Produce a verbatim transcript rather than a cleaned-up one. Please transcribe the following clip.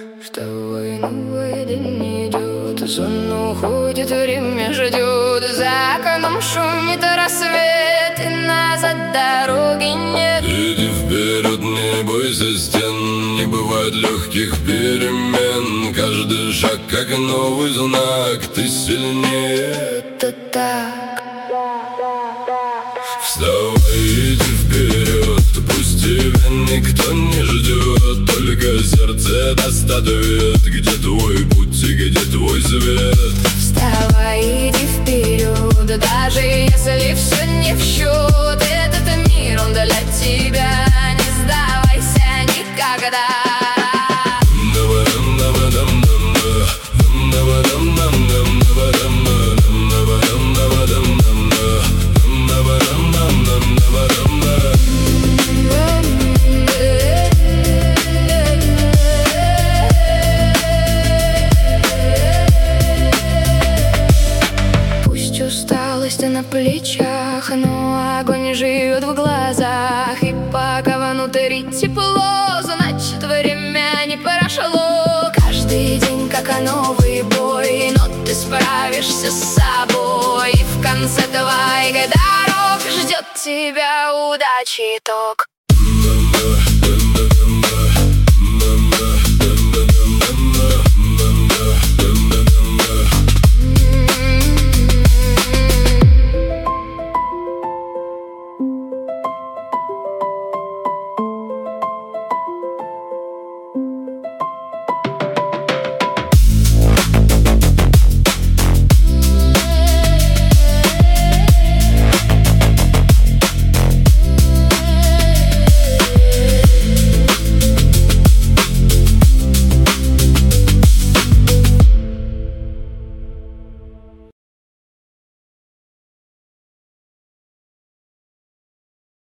Что войну войны не идет, сон уходит, время ждет. За окном шумит рассвет, и назад дороги нет. Иди вперед, не бойся стен, не бывает легких перемен. Каждый шаг как новый знак, ты сильнее. Это так. Вставай, иди вперед, пусть тебя никто не ждет. Только сердце даст ответ, где твой путь и где твой свет. Вставай, иди вперед, даже если все не в счет. Этот мир, он для тебя, не сдавайся никогда. Усталость на плечах, но огонь живет в глазах. И пока внутри тепло, значит время не прошло. Каждый день как новый бой, но ты справишься с собой. И в конце твоих дорог ждет тебя удачи итог.